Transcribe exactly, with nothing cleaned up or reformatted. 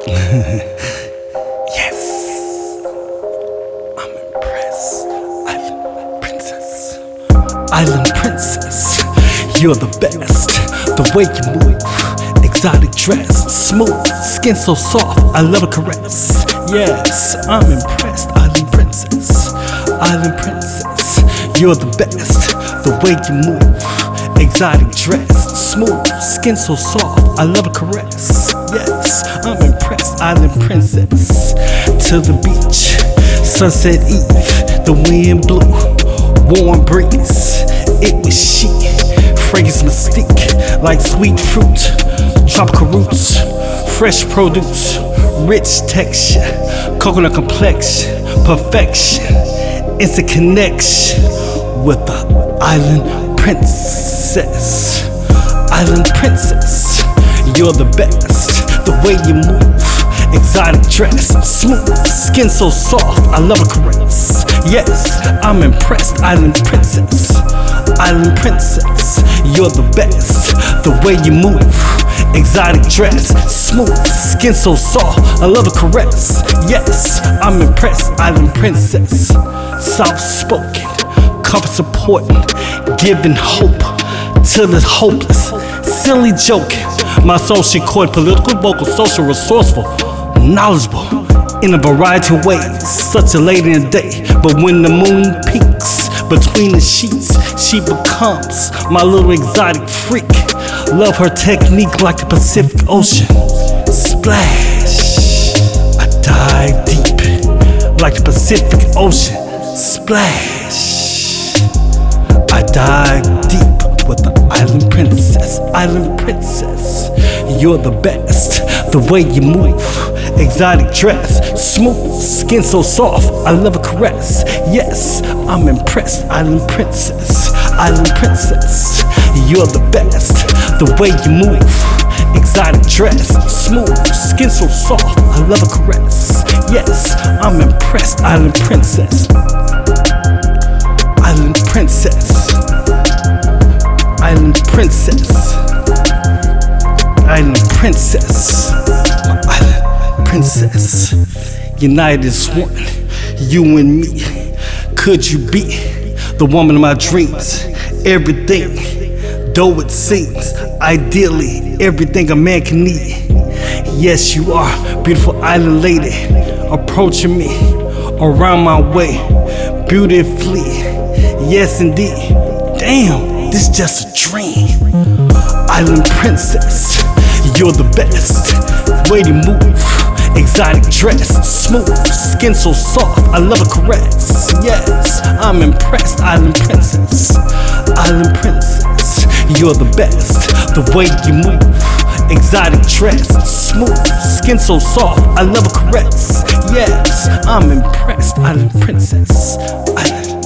Yes, I'm impressed. Island princess, island princess, you're the best. The way you move, exotic dress, smooth, skin so soft, I love a caress. Yes, I'm impressed. Island princess, island princess, you're the best. The way you move, exotic dress, smooth, skin so soft, I love a caress. Yes, I'm impressed. Island princess, to the beach, sunset eve, the wind blew, warm breeze, it was she, fragrance mystique, like sweet fruit, tropical roots, fresh produce, rich texture, coconut complexion, perfection, instant connection with the island princess. Island princess, you're the best. The way you move, exotic dress, smooth, skin so soft, I love a caress. Yes, I'm impressed. Island princess, island princess, you're the best. The way you move, exotic dress, smooth, skin so soft, I love a caress. Yes, I'm impressed. Island princess, soft spoken, comfort supporting, giving hope to the hopeless, silly joking. My social chord, political, vocal, social, resourceful, knowledgeable in a variety of ways. Such a lady in the day, but when the moon peaks between the sheets, she becomes my little exotic freak. Love her technique like the Pacific Ocean. Splash, I dive deep like the Pacific Ocean. Splash, I dive deep with the island princess. Island princess, you're the best. The way you move, exotic dress, smooth, skin so soft, I love a caress. Yes, I'm impressed. Island princess, island princess, you're the best. The way you move, exotic dress, smooth, skin so soft, I love a caress. Yes, I'm impressed. Island princess, island princess, island princess, island princess, my island princess. United as one, you and me. Could you be the woman of my dreams? Everything, though it seems, ideally, everything a man can need. Yes, you are, beautiful island lady, approaching me around my way, beautifully. Yes, indeed. Damn, this just a dream. Island princess, you're the best. Way to move, exotic dress, smooth, skin so soft, I love a caress. Yes, I'm impressed. Island princess, island princess, you're the best. The way you move, exotic dress, smooth, skin so soft, I love a caress. Yes, I'm impressed. Island princess, island